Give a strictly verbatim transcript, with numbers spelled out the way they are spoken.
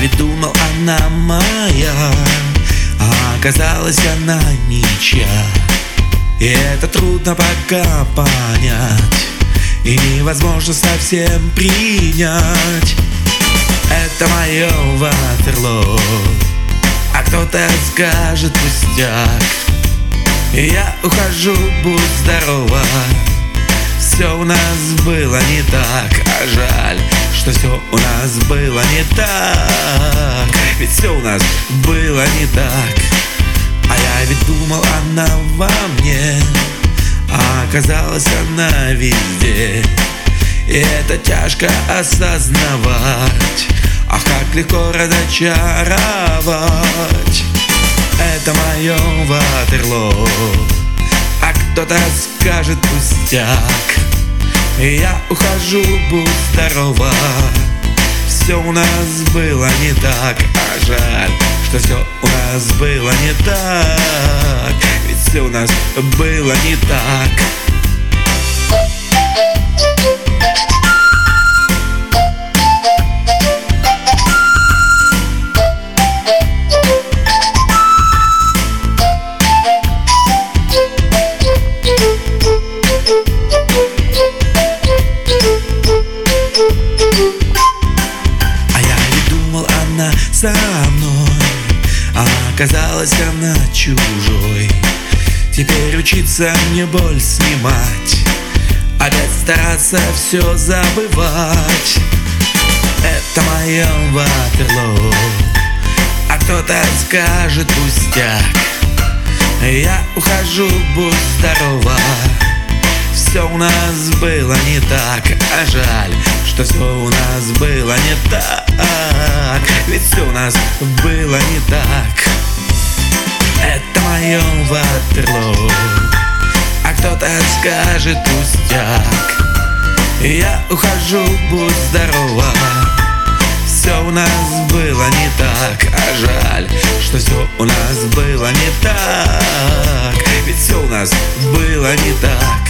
ведь думал, она моя, а оказалась она ничья. И это трудно пока понять, и невозможно совсем принять. Это мое Ватерлоо, а кто-то скажет пустяк. И я ухожу, будь здорова. Все у нас было не так, а жаль, что все у нас было не так. Ведь все у нас было не так. А я ведь думал, она во мне, а оказалась она везде. И это тяжко осознавать. Ах, как легко разочаровать. Это мое Ватерлоо, а кто-то скажет пустяк. И я ухожу, будь здорова. Все у нас было не так, а жаль, что все у нас было не так. Ведь все у нас было не так. Со мной, а оказалась она чужой. Теперь учиться мне боль снимать, опять стараться все забывать. Это мое Ватерлоо, а кто-то скажет пустяк. Я ухожу, будь здорова. Все у нас было не так, а жаль, что все у нас было не так. Ведь все у нас было не так. Это мое Ватерлоо, а кто-то скажет пустяк. Я ухожу, будь здорова. Все у нас было не так, а жаль, что все у нас было не так. Ведь все у нас было не так.